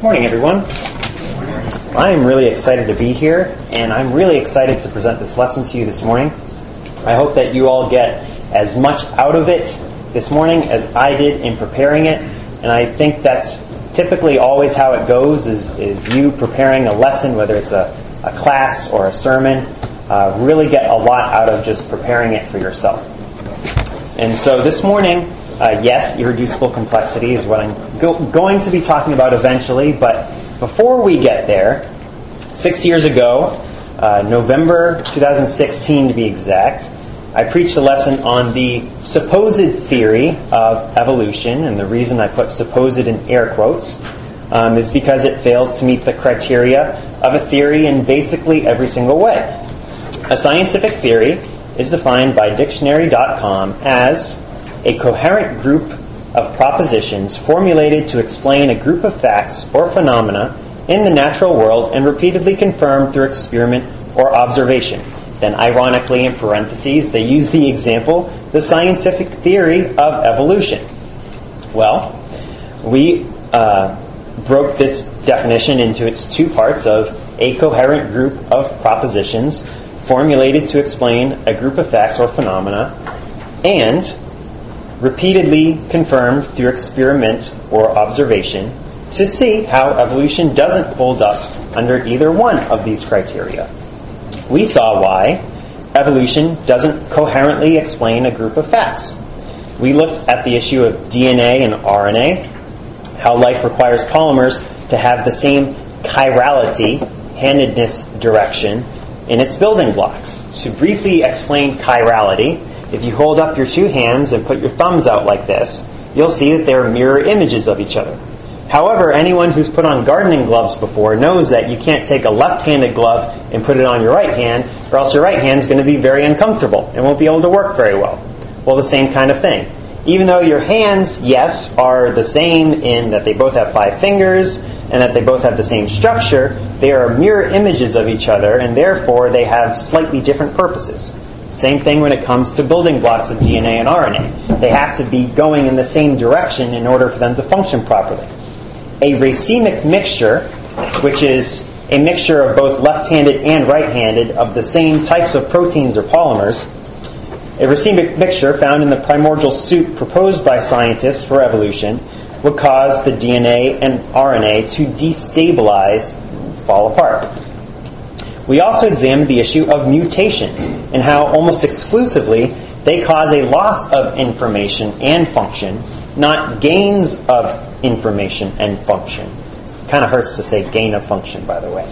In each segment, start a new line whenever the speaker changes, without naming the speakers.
Morning, everyone. I'm really excited to be here, and I'm really excited to present this lesson to you this morning. I hope that you all get as much out of it this morning as I did in preparing it, and I think that's typically always how it goes, is you preparing a lesson, whether it's a class or a sermon, really get a lot out of just preparing it for yourself. And so this morning, yes, irreducible complexity is what I'm going to be talking about eventually, but before we get there, 6 years ago, November 2016 to be exact, I preached a lesson on the supposed theory of evolution, and the reason I put supposed in air quotes is because it fails to meet the criteria of a theory in basically every single way. A scientific theory is defined by dictionary.com as a coherent group of propositions formulated to explain a group of facts or phenomena in the natural world and repeatedly confirmed through experiment or observation. Then, ironically, in parentheses, they use the example, the scientific theory of evolution. Well, we broke this definition into its two parts of a coherent group of propositions formulated to explain a group of facts or phenomena and repeatedly confirmed through experiment or observation to see how evolution doesn't hold up under either one of these criteria. We saw why evolution doesn't coherently explain a group of facts. We looked at the issue of DNA and RNA, how life requires polymers to have the same chirality, handedness direction, in its building blocks. To briefly explain chirality, if you hold up your two hands and put your thumbs out like this, you'll see that they're mirror images of each other. However, anyone who's put on gardening gloves before knows that you can't take a left-handed glove and put it on your right hand, or else your right hand's going to be very uncomfortable and won't be able to work very well. Well, the same kind of thing. Even though your hands, yes, are the same in that they both have 5 fingers and that they both have the same structure, they are mirror images of each other, and therefore they have slightly different purposes. Same thing when it comes to building blocks of DNA and RNA. They have to be going in the same direction in order for them to function properly. A racemic mixture, which is a mixture of both left-handed and right-handed of the same types of proteins or polymers, a racemic mixture found in the primordial soup proposed by scientists for evolution would cause the DNA and RNA to destabilize, fall apart. We also examined the issue of mutations and how almost exclusively they cause a loss of information and function, not gains of information and function. Kind of hurts to say gain of function, by the way.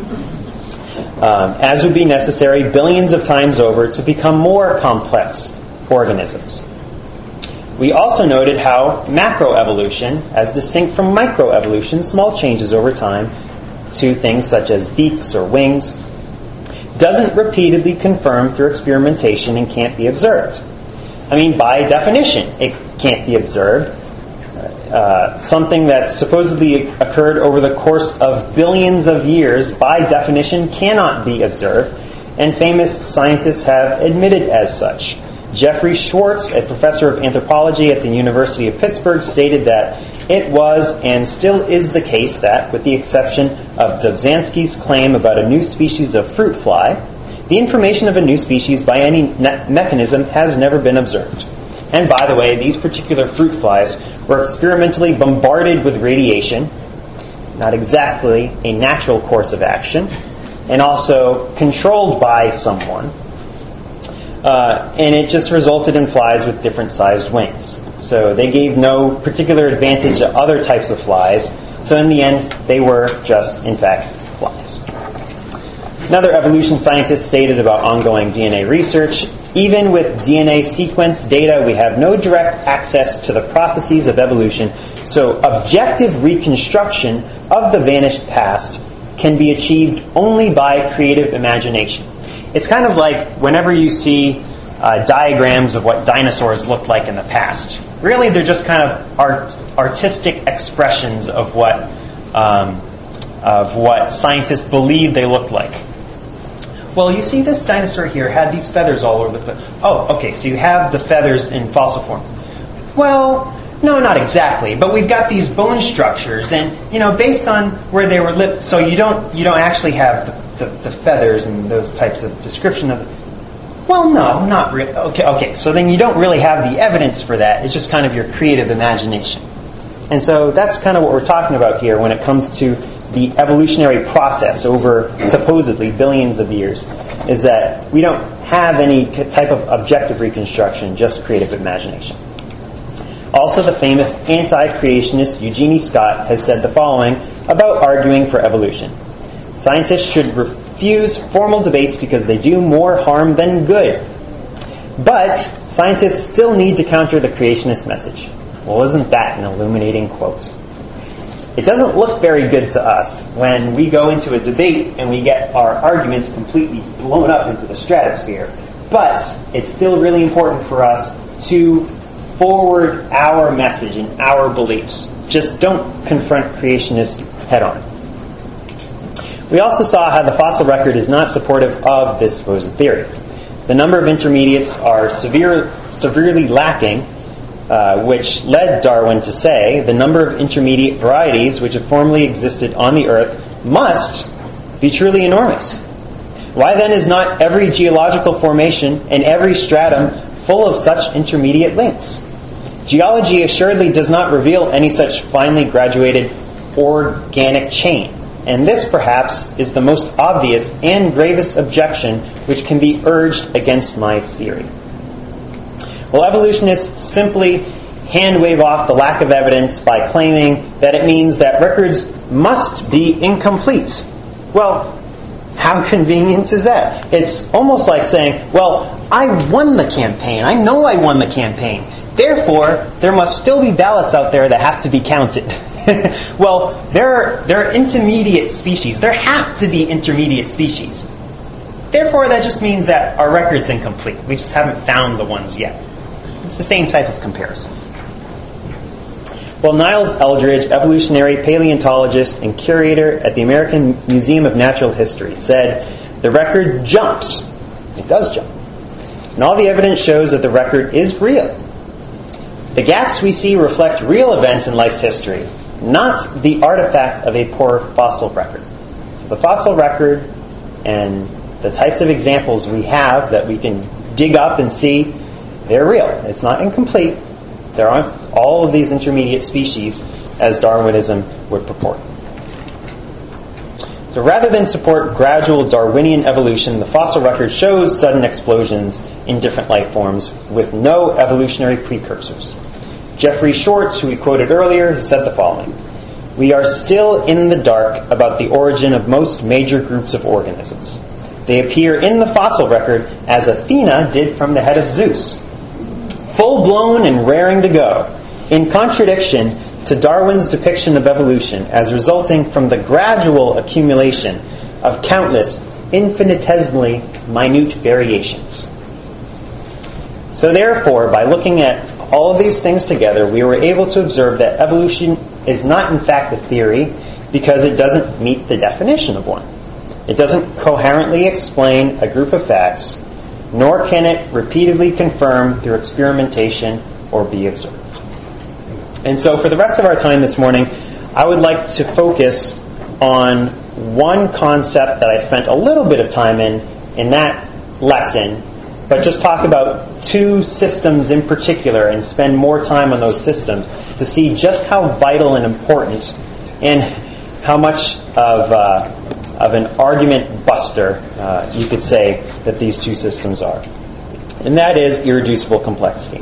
As would be necessary billions of times over to become more complex organisms. We also noted how macroevolution, as distinct from microevolution, small changes over time to things such as beaks or wings, doesn't repeatedly confirm through experimentation and can't be observed. I mean, by definition, it can't be observed. Something that supposedly occurred over the course of billions of years, by definition, cannot be observed, and famous scientists have admitted as such. Jeffrey Schwartz, a professor of anthropology at the University of Pittsburgh, stated that it was and still is the case that, with the exception of Dobzhansky's claim about a new species of fruit fly, the information of a new species by any mechanism has never been observed. And by the way, these particular fruit flies were experimentally bombarded with radiation, not exactly a natural course of action, and also controlled by someone. And it just resulted in flies with different sized wings. So they gave no particular advantage to other types of flies. So in the end, they were just, in fact, flies. Another evolution scientist stated about ongoing DNA research, even with DNA sequence data, we have no direct access to the processes of evolution, so objective reconstruction of the vanished past can be achieved only by creative imagination. It's kind of like whenever you see diagrams of what dinosaurs looked like in the past. Really, they're just kind of artistic expressions of what scientists believe they looked like. Well, you see this dinosaur here had these feathers all over the place. Oh, okay, so you have the feathers in fossil form. Well, No, not exactly. But we've got these bone structures, and based on where they were lived, so you don't actually have the feathers and those types of description of. Well, no, not really. Okay. So then you don't really have the evidence for that. It's just kind of your creative imagination. And so that's kind of what we're talking about here when it comes to the evolutionary process over supposedly billions of years, is that we don't have any type of objective reconstruction, just creative imagination. Also, the famous anti-creationist Eugenie Scott has said the following about arguing for evolution. Scientists should refuse formal debates because they do more harm than good. But scientists still need to counter the creationist message. Well, isn't that an illuminating quote? It doesn't look very good to us when we go into a debate and we get our arguments completely blown up into the stratosphere. But it's still really important for us to forward our message and our beliefs. Just don't confront creationists head on. We also saw how the fossil record is not supportive of this supposed theory. The number of intermediates are severely lacking, which led Darwin to say the number of intermediate varieties which have formerly existed on the Earth must be truly enormous. Why then is not every geological formation and every stratum full of such intermediate links? Geology assuredly does not reveal any such finely graduated organic chain, and this perhaps is the most obvious and gravest objection which can be urged against my theory. Well, evolutionists simply hand-wave off the lack of evidence by claiming that it means that records must be incomplete. Well, how convenient is that? It's almost like saying, well, I won the campaign. I know I won the campaign. Therefore, there must still be ballots out there that have to be counted. Well, there are intermediate species. There have to be intermediate species. Therefore, that just means that our record's incomplete. We just haven't found the ones yet. It's the same type of comparison. Well, Niles Eldredge, evolutionary paleontologist and curator at the American Museum of Natural History, said, "The record jumps." It does jump. And all the evidence shows that the record is real. The gaps we see reflect real events in life's history, not the artifact of a poor fossil record. So the fossil record and the types of examples we have that we can dig up and see, they're real. It's not incomplete. There aren't all of these intermediate species as Darwinism would purport. So rather than support gradual Darwinian evolution, the fossil record shows sudden explosions in different life forms with no evolutionary precursors. Jeffrey Schwartz, who we quoted earlier, has said the following: "We are still in the dark about the origin of most major groups of organisms. They appear in the fossil record as Athena did from the head of Zeus, full-blown and raring to go, in contradiction to Darwin's depiction of evolution as resulting from the gradual accumulation of countless infinitesimally minute variations." So therefore, by looking at all of these things together, we were able to observe that evolution is not in fact a theory because it doesn't meet the definition of one. It doesn't coherently explain a group of facts, nor can it repeatedly confirm through experimentation or be observed. And so for the rest of our time this morning, I would like to focus on one concept that I spent a little bit of time in that lesson, but just talk about two systems in particular and spend more time on those systems to see just how vital and important and how much of an argument buster, you could say, that these two systems are. And that is irreducible complexity.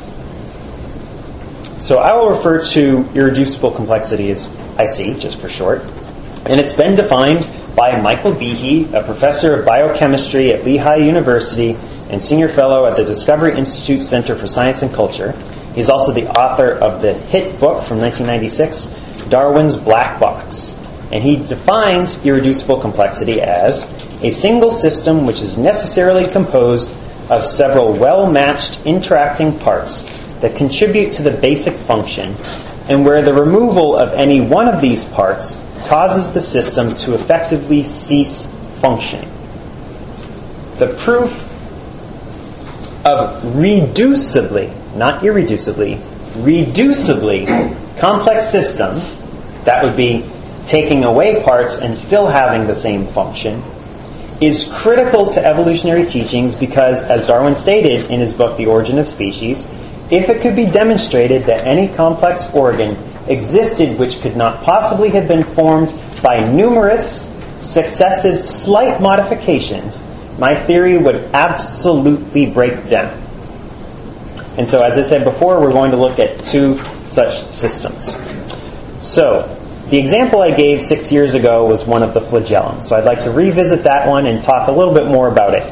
So I will refer to irreducible complexity as IC, just for short. And it's been defined by Michael Behe, a professor of biochemistry at Lehigh University and senior fellow at the Discovery Institute Center for Science and Culture. He's also the author of the hit book from 1996, Darwin's Black Box. And he defines irreducible complexity as a single system which is necessarily composed of several well-matched interacting parts that contribute to the basic function, and where the removal of any one of these parts causes the system to effectively cease functioning. The proof of reducibly, not irreducibly, reducibly complex systems, that would be taking away parts and still having the same function, is critical to evolutionary teachings because, as Darwin stated in his book, The Origin of Species, if it could be demonstrated that any complex organ existed which could not possibly have been formed by numerous successive slight modifications, my theory would absolutely break down. And so, as I said before, we're going to look at two such systems. So, the example I gave 6 years ago was one of the flagellum. So I'd like to revisit that one and talk a little bit more about it.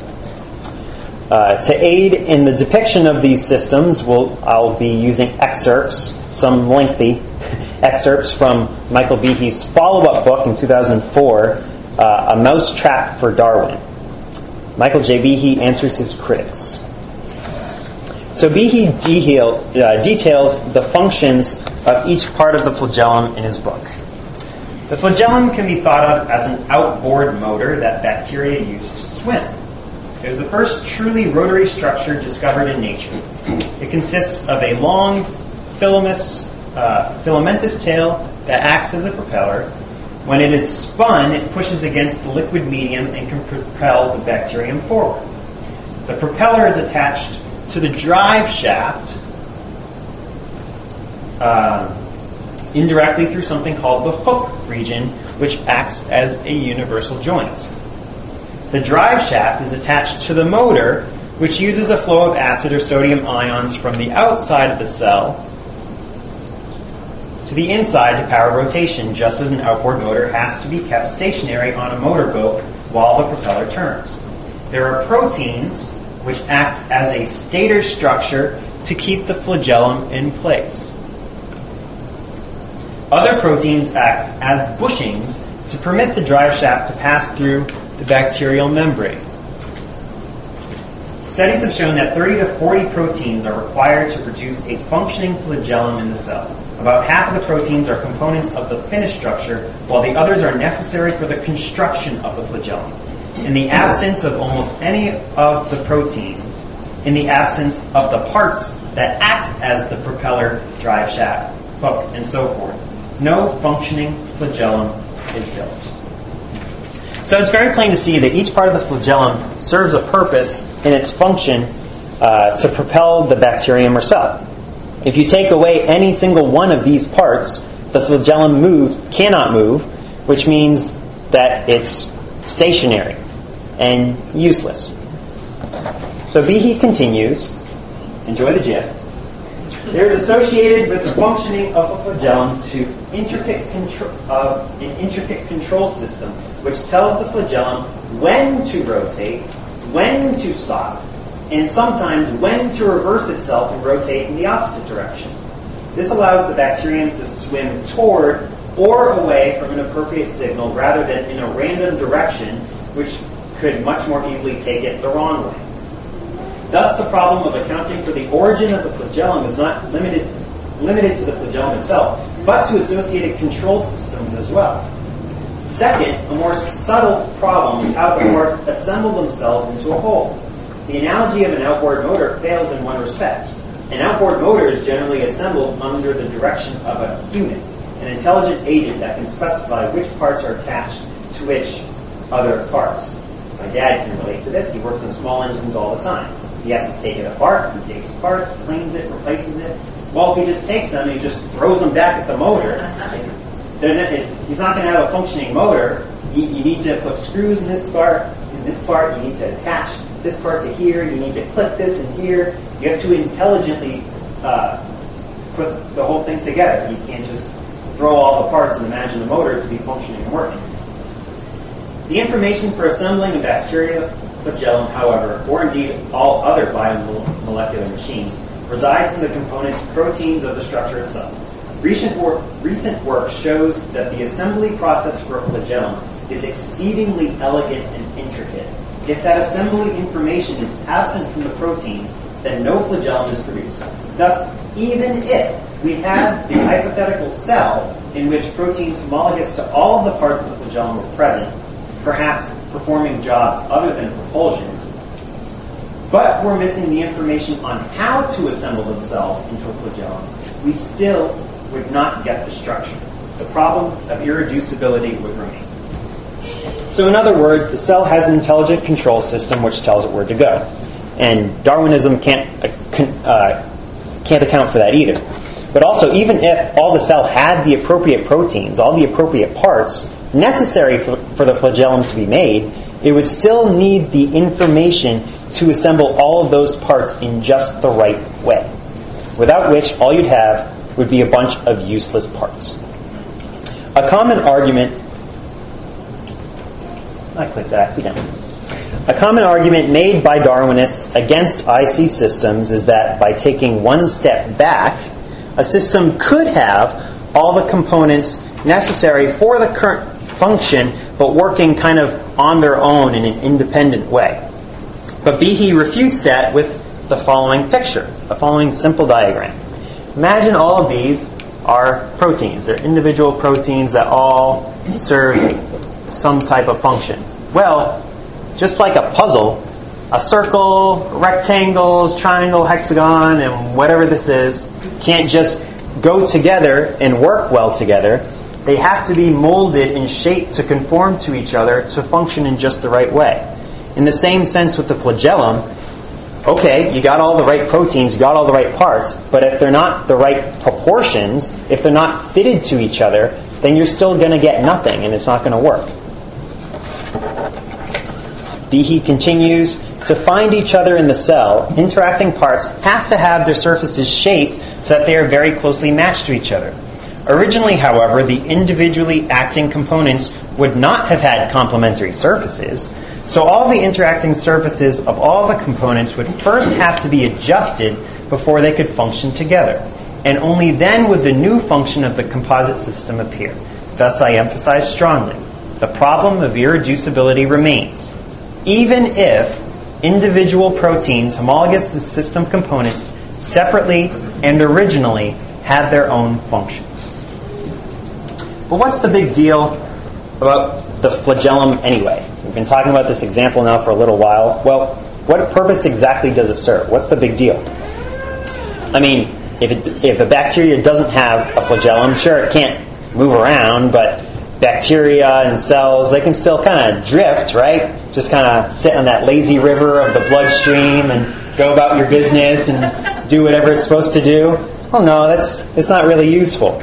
To aid in the depiction of these systems, I'll be using excerpts, some lengthy excerpts from Michael Behe's follow-up book in 2004, A Mousetrap for Darwin. Michael J. Behe answers his critics. So Behe details the functions of each part of the flagellum in his book. The flagellum can be thought of as an outboard motor that bacteria use to swim. It was the first truly rotary structure discovered in nature. It consists of a long filamentous tail that acts as a propeller. When it is spun, it pushes against the liquid medium and can propel the bacterium forward. The propeller is attached to the drive shaft indirectly through something called the hook region, which acts as a universal joint. The drive shaft is attached to the motor, which uses a flow of acid or sodium ions from the outside of the cell to the inside to power rotation, just as an outboard motor has to be kept stationary on a motorboat while the propeller turns. There are proteins which act as a stator structure to keep the flagellum in place. Other proteins act as bushings to permit the drive shaft to pass through the bacterial membrane. Studies have shown that 30 to 40 proteins are required to produce a functioning flagellum in the cell. About half of the proteins are components of the finished structure, while the others are necessary for the construction of the flagellum. In the absence of almost any of the proteins, in the absence of the parts that act as the propeller, drive shaft, hook, and so forth, no functioning flagellum is built. So it's very plain to see that each part of the flagellum serves a purpose in its function to propel the bacterium or cell. If you take away any single one of these parts, the flagellum cannot move, which means that it's stationary and useless. So Behe continues, enjoy the GIF. There is associated with the functioning of a flagellum to an intricate control system which tells the flagellum when to rotate, when to stop, and sometimes when to reverse itself and rotate in the opposite direction. This allows the bacterium to swim toward or away from an appropriate signal rather than in a random direction, which could much more easily take it the wrong way. Thus, the problem of accounting for the origin of the flagellum is not limited to the flagellum itself, but to associated control systems as well. Second, a more subtle problem is how the parts assemble themselves into a whole. The analogy of an outboard motor fails in one respect. An outboard motor is generally assembled under the direction of a human, an intelligent agent that can specify which parts are attached to which other parts. My dad can relate to this. He works on small engines all the time. He has to take it apart. He takes parts, cleans it, replaces it. Well, if he just takes them and he just throws them back at the motor, he's not going to have a functioning motor. You need to put screws in this part. You need to attach this part to here. You need to clip this in here. You have to intelligently put the whole thing together. You can't just throw all the parts and imagine the motor to be functioning and working. The information for assembling a bacteria flagellum, however, or indeed all other biomolecular machines, resides in the components proteins of the structure itself. Recent work shows that the assembly process for a flagellum is exceedingly elegant and intricate. If that assembly information is absent from the proteins, then no flagellum is produced. Thus, even if we had the hypothetical cell in which proteins homologous to all of the parts of the flagellum were present, perhaps performing jobs other than propulsion, but were missing the information on how to assemble themselves into a flagellum, we still would not get the structure. The problem of irreducibility would remain. So in other words, the cell has an intelligent control system which tells it where to go. And Darwinism can't account for that either. But also, even if all the cell had the appropriate proteins, all the appropriate parts necessary for the flagellum to be made, it would still need the information to assemble all of those parts in just the right way. Without which, all you'd have would be a bunch of useless parts. A common argument... I clicked accidentally. A common argument made by Darwinists against IC systems is that by taking one step back, a system could have all the components necessary for the current function, but working kind of on their own in an independent way. But Behe refutes that with the following picture, the following simple diagram. Imagine all of these are proteins. They're individual proteins that all serve some type of function. Well, just like a puzzle, a circle, rectangles, triangle, hexagon, and whatever this is, can't just go together and work well together. They have to be molded and shaped to conform to each other to function in just the right way. In the same sense with the flagellum, okay, you got all the right proteins, you got all the right parts, but if they're not the right proportions, if they're not fitted to each other, then you're still going to get nothing and it's not going to work. Behe continues, to find each other in the cell, interacting parts have to have their surfaces shaped so that they are very closely matched to each other. Originally, however, the individually acting components would not have had complementary surfaces, so all the interacting surfaces of all the components would first have to be adjusted before they could function together, and only then would the new function of the composite system appear. Thus, I emphasize strongly, the problem of irreducibility remains. Even if individual proteins homologous to system components separately and originally had their own functions. But what's the big deal about the flagellum anyway? We've been talking about this example now for a little while. Well, what purpose exactly does it serve? What's the big deal? I mean, if a bacteria doesn't have a flagellum, sure, it can't move around, but bacteria and cells, they can still kind of drift, right? Just kind of sit on that lazy river of the bloodstream and go about your business and do whatever it's supposed to do. Well, no, it's not really useful.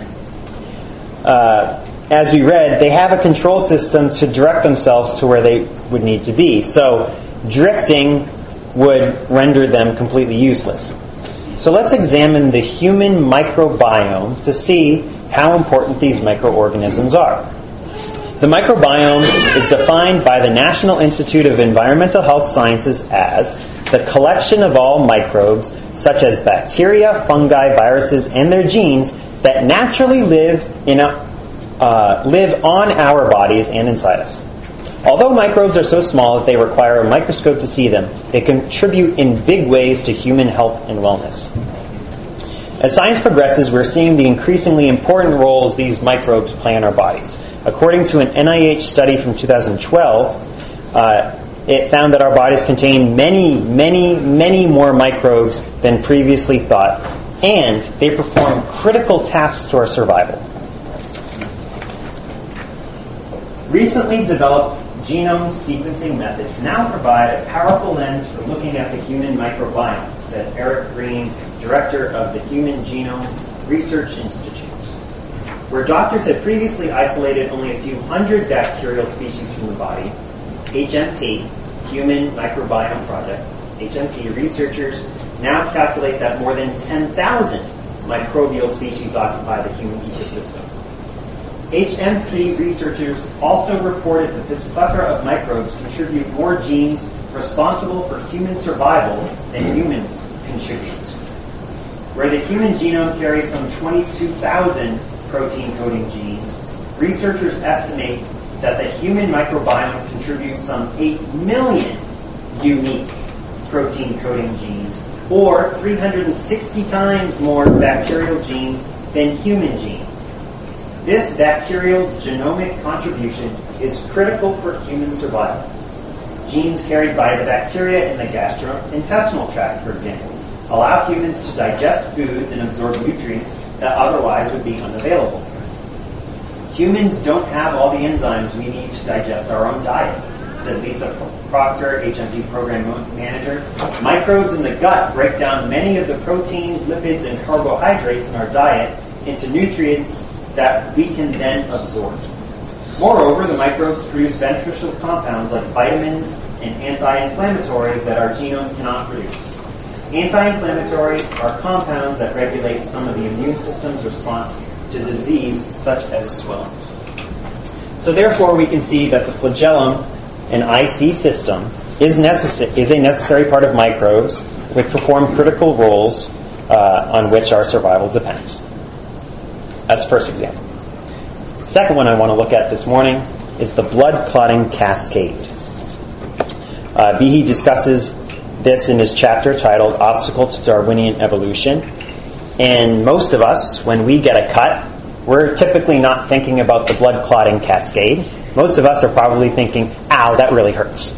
As we read, they have a control system to direct themselves to where they would need to be. So drifting would render them completely useless. So let's examine the human microbiome to see how important these microorganisms are. The microbiome is defined by the National Institute of Environmental Health Sciences as the collection of all microbes, such as bacteria, fungi, viruses, and their genes that naturally live on our bodies and inside us. Although microbes are so small that they require a microscope to see them, they contribute in big ways to human health and wellness. As science progresses, we're seeing the increasingly important roles these microbes play in our bodies. According to an NIH study from 2012, it found that our bodies contain many, many, many more microbes than previously thought, and they perform critical tasks to our survival. Recently developed genome sequencing methods now provide a powerful lens for looking at the human microbiome, said Eric Green, director of the Human Genome Research Institute, where doctors had previously isolated only a few hundred bacterial species from the body. HMP, Human Microbiome Project, HMP researchers now calculate that more than 10,000 microbial species occupy the human ecosystem. HMP researchers also reported that this plethora of microbes contribute more genes responsible for human survival than humans contribute. Where the human genome carries some 22,000 protein-coding genes, researchers estimate that the human microbiome contributes some 8 million unique protein-coding genes, or 360 times more bacterial genes than human genes. This bacterial genomic contribution is critical for human survival. genes carried by the bacteria in the gastrointestinal tract, for example, allow humans to digest foods and absorb nutrients that otherwise would be unavailable. Humans don't have all the enzymes we need to digest our own diet, said Lisa Proctor, HMD Program Manager. Microbes in the gut break down many of the proteins, lipids, and carbohydrates in our diet into nutrients that we can then absorb. Moreover, the microbes produce beneficial compounds like vitamins and anti-inflammatories that our genome cannot produce. Anti-inflammatories are compounds that regulate some of the immune system's response to disease, such as swelling. So therefore, we can see that the flagellum and IC system is a necessary part of microbes, which perform critical roles on which our survival depends. That's the first example. The second one I want to look at this morning is the blood clotting cascade. Behe discusses this in his chapter titled Obstacle to Darwinian Evolution. And most of us, when we get a cut, we're typically not thinking about the blood clotting cascade. Most of us are probably thinking, ow, that really hurts.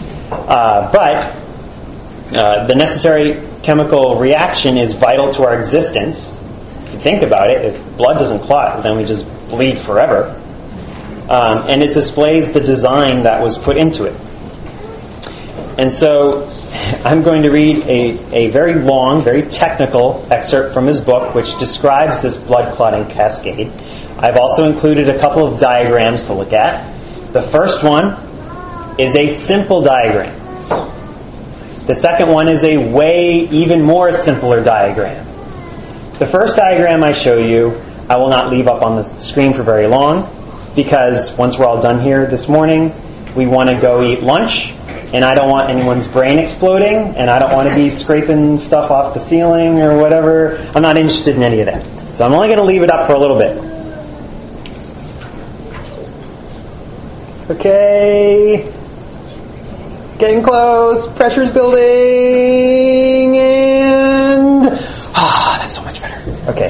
But the necessary chemical reaction is vital to our existence. If you think about it, if blood doesn't clot, then we just bleed forever. And it displays the design that was put into it. And so I'm going to read a very long, very technical excerpt from his book, which describes this blood clotting cascade. I've also included a couple of diagrams to look at. The first one is a simple diagram. The second one is a way even more simpler diagram. The first diagram I show you, I will not leave up on the screen for very long, because once we're all done here this morning, we want to go eat lunch, and I don't want anyone's brain exploding, and I don't want to be scraping stuff off the ceiling or whatever. I'm not interested in any of that. So I'm only going to leave it up for a little bit. Okay. Getting close. Pressure's building. And... that's so much better. Okay.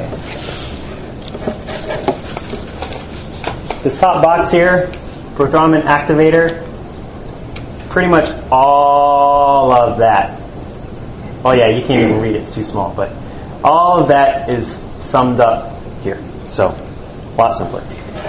This top box here, prothrombin activator, pretty much all of that. Oh yeah, you can't even read it, it's too small, but all of that is summed up here. So, a lot simpler.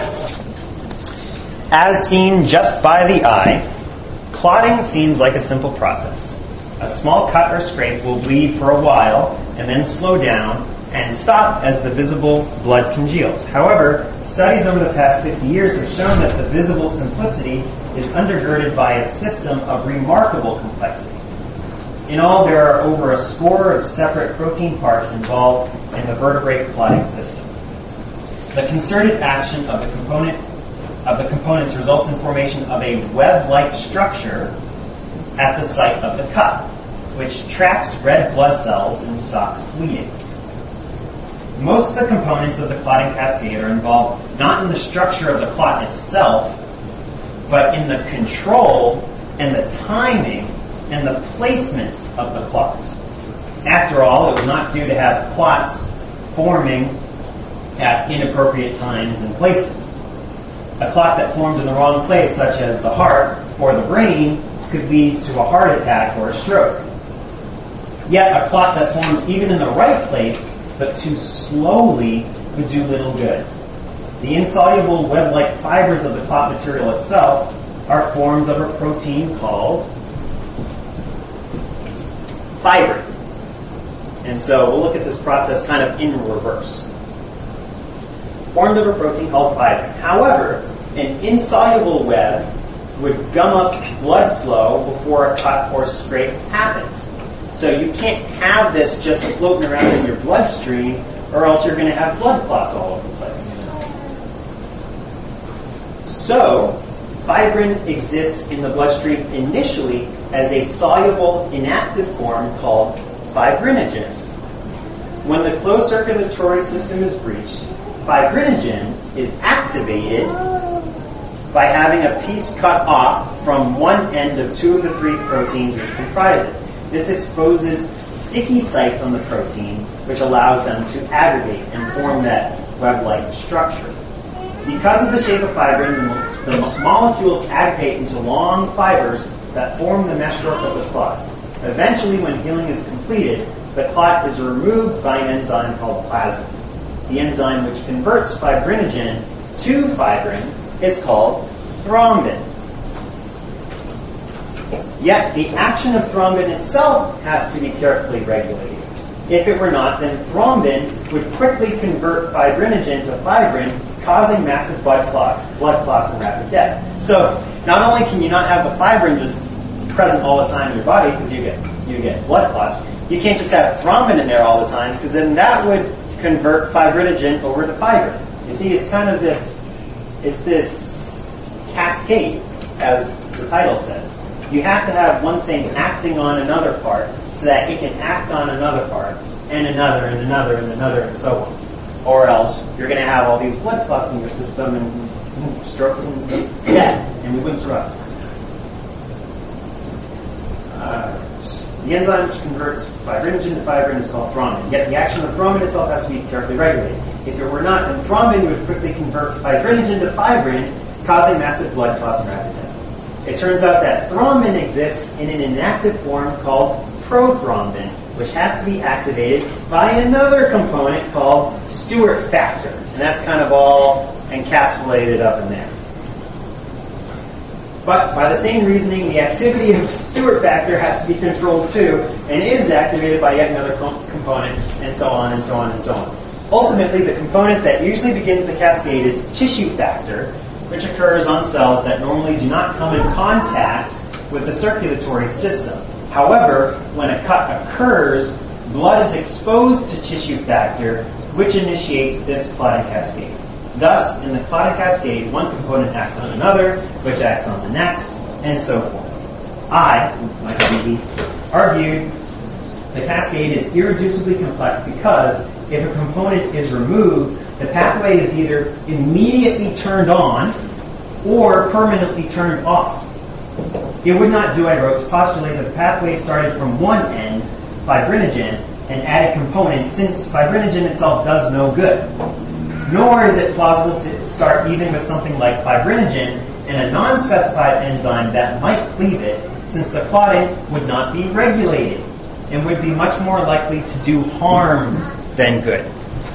As seen just by the eye, clotting seems like a simple process. A small cut or scrape will bleed for a while and then slow down and stop as the visible blood congeals. However, studies over the past 50 years have shown that the visible simplicity is undergirded by a system of remarkable complexity. In all, there are over a score of separate protein parts involved in the vertebrate clotting system. The concerted action of the components results in formation of a web-like structure at the site of the cut, which traps red blood cells and stops bleeding. Most of the components of the clotting cascade are involved not in the structure of the clot itself, but in the control and the timing and the placement of the clots. After all, it was not due to have clots forming at inappropriate times and places. A clot that formed in the wrong place, such as the heart or the brain, could lead to a heart attack or a stroke. Yet a clot that formed even in the right place, but too slowly, would do little good. The insoluble web-like fibers of the clot material itself are formed of a protein called fibrin. And so we'll look at this process kind of in reverse. Formed of a protein called fibrin. However, an insoluble web would gum up blood flow before a cut or scrape happens. So you can't have this just floating around in your bloodstream, or else you're going to have blood clots all over the place. So, fibrin exists in the bloodstream initially as a soluble, inactive form called fibrinogen. When the closed circulatory system is breached, fibrinogen is activated by having a piece cut off from one end of two of the three proteins which comprise it. This exposes sticky sites on the protein, which allows them to aggregate and form that web-like structure. Because of the shape of fibrin, the molecules aggregate into long fibers that form the meshwork of the clot. Eventually, when healing is completed, the clot is removed by an enzyme called plasmin. The enzyme which converts fibrinogen to fibrin is called thrombin. Yet, the action of thrombin itself has to be carefully regulated. If it were not, then thrombin would quickly convert fibrinogen to fibrin, causing massive blood clots and rapid death. So, not only can you not have the fibrin just present all the time in your body because you get blood clots, you can't just have thrombin in there all the time because then that would convert fibrinogen over to fibrin. You see, it's kind of this cascade, as the title says. You have to have one thing acting on another part so that it can act on another part, and another, and another, and another, and so on. Or else you're going to have all these blood clots in your system and strokes and death, and we wouldn't survive. The enzyme which converts fibrinogen to fibrin is called thrombin. Yet the action of thrombin itself has to be carefully regulated. If it were not, then thrombin would quickly convert fibrinogen to fibrin, causing massive blood clots and rapid death. It turns out that thrombin exists in an inactive form called prothrombin, which has to be activated by another component called Stewart factor. And that's kind of all encapsulated up in there. But by the same reasoning, the activity of Stewart factor has to be controlled too, and is activated by yet another component, and so on, and so on, and so on. Ultimately, the component that usually begins the cascade is tissue factor, which occurs on cells that normally do not come in contact with the circulatory system. However, when a cut occurs, blood is exposed to tissue factor, which initiates this clotting cascade. Thus, in the clotting cascade, one component acts on another, which acts on the next, and so forth. Michael Behe, argued the cascade is irreducibly complex because if a component is removed, the pathway is either immediately turned on or permanently turned off. It would not do, I wrote, to postulate that the pathway started from one end, fibrinogen, and added components, since fibrinogen itself does no good. Nor is it plausible to start even with something like fibrinogen and a non-specified enzyme that might cleave it, since the clotting would not be regulated and would be much more likely to do harm than good.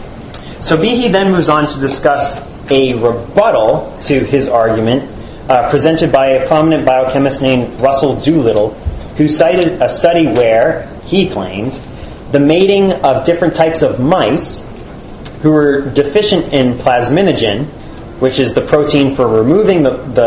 So Behe then moves on to discuss a rebuttal to his argument presented by a prominent biochemist named Russell Doolittle, who cited a study where, he claimed, the mating of different types of mice who were deficient in plasminogen, which is the protein for removing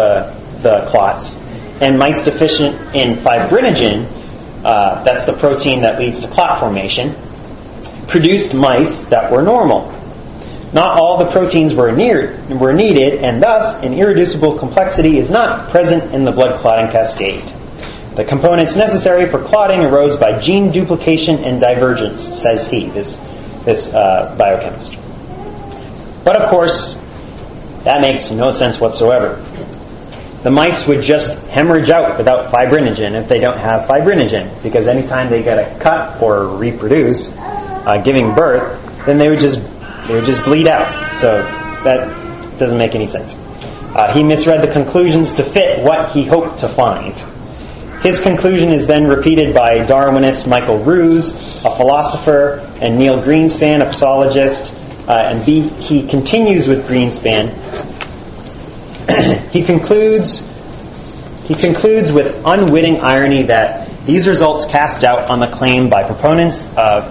the clots, and mice deficient in fibrinogen, that's the protein that leads to clot formation, produced mice that were normal. Not all the proteins were needed, and thus an irreducible complexity is not present in the blood clotting cascade. The components necessary for clotting arose by gene duplication and divergence, says he, this biochemist. But of course, that makes no sense whatsoever. The mice would just hemorrhage out without fibrinogen if they don't have fibrinogen, because anytime they get a cut or reproduce, giving birth, then they would just bleed out. So that doesn't make any sense. He misread the conclusions to fit what he hoped to find. His conclusion is then repeated by Darwinist Michael Ruse, a philosopher, and Neil Greenspan, a pathologist. And he continues with Greenspan. He concludes with unwitting irony that these results cast doubt on the claim by proponents of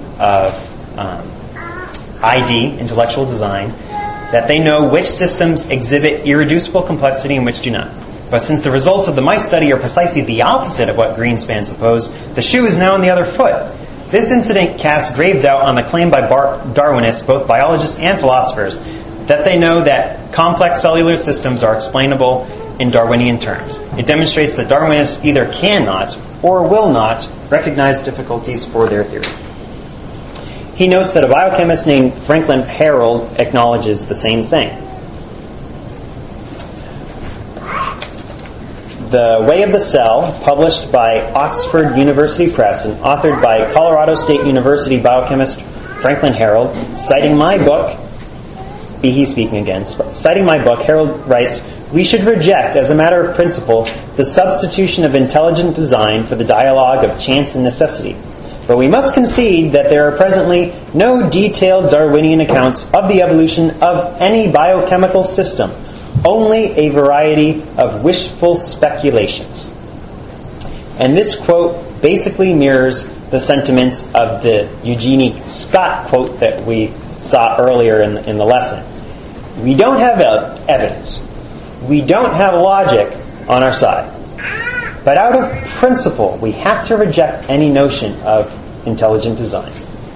ID, intellectual design, that they know which systems exhibit irreducible complexity and which do not. But since the results of the mice study are precisely the opposite of what Greenspan supposed, the shoe is now on the other foot. This incident casts grave doubt on the claim by Darwinists, both biologists and philosophers, that they know that complex cellular systems are explainable in Darwinian terms. It demonstrates that Darwinists either cannot or will not recognize difficulties for their theory. He notes that a biochemist named Franklin Harold acknowledges the same thing. The Way of the Cell, published by Oxford University Press and authored by Colorado State University biochemist Franklin Harold, citing my book, Behe speaking again, citing my book, Harold writes, We should reject, as a matter of principle, the substitution of intelligent design for the dialogue of chance and necessity. But we must concede that there are presently no detailed Darwinian accounts of the evolution of any biochemical system, only a variety of wishful speculations. And this quote basically mirrors the sentiments of the Eugenie Scott quote that we saw earlier in the lesson. We don't have evidence. We don't have logic on our side. But out of principle, we have to reject any notion of intelligent design.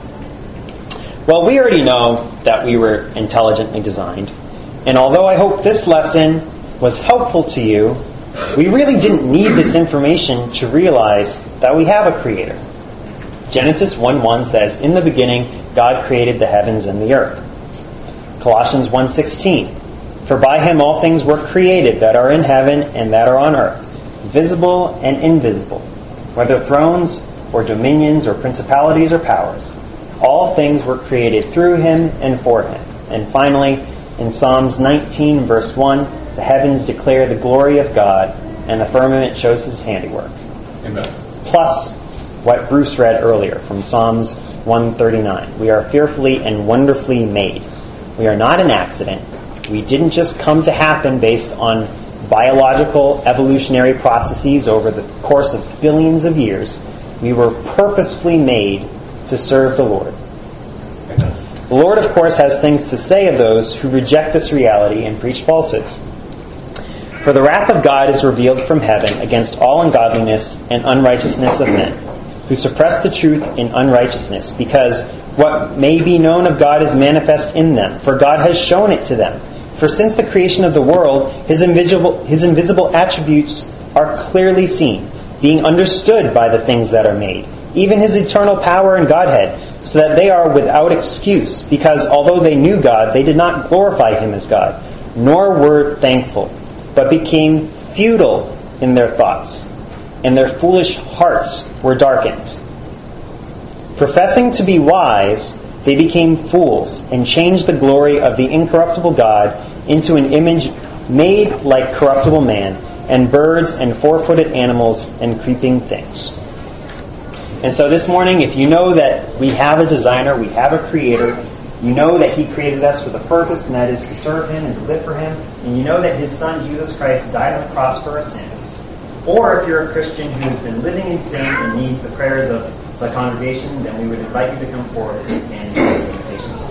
Well, we already know that we were intelligently designed. And although I hope this lesson was helpful to you, we really didn't need this information to realize that we have a creator. Genesis 1:1 says, "In the beginning, God created the heavens and the earth." Colossians 1:16, "For by him all things were created that are in heaven and that are on earth, visible and invisible, whether thrones or dominions or principalities or powers. All things were created through him and for him." And finally, in Psalms 19 verse 1, "The heavens declare the glory of God, and the firmament shows his handiwork."
Amen.
Plus what Bruce read earlier from Psalms 139. We are fearfully and wonderfully made. We are not an accident. We didn't just come to happen based on biological evolutionary processes over the course of billions of years. We were purposefully made to serve the Lord.
Amen.
The Lord, of course, has things to say of those who reject this reality and preach falsehoods. "For the wrath of God is revealed from heaven against all ungodliness and unrighteousness of men, who suppress the truth in unrighteousness, because what may be known of God is manifest in them, for God has shown it to them. For since the creation of the world, his invisible attributes are clearly seen, being understood by the things that are made, even his eternal power and Godhead, so that they are without excuse, because although they knew God, they did not glorify him as God, nor were thankful, but became futile in their thoughts, and their foolish hearts were darkened. Professing to be wise, they became fools and changed the glory of the incorruptible God into an image made like corruptible man, and birds and four-footed animals and creeping things." And so this morning, if you know that we have a designer, we have a creator, you know that he created us with a purpose, and that is to serve him and to live for him, and you know that his son, Jesus Christ, died on the cross for our sins, or if you're a Christian who has been living in sin and needs the prayers of the congregation, then we would invite you to come forward and stand in the invitation.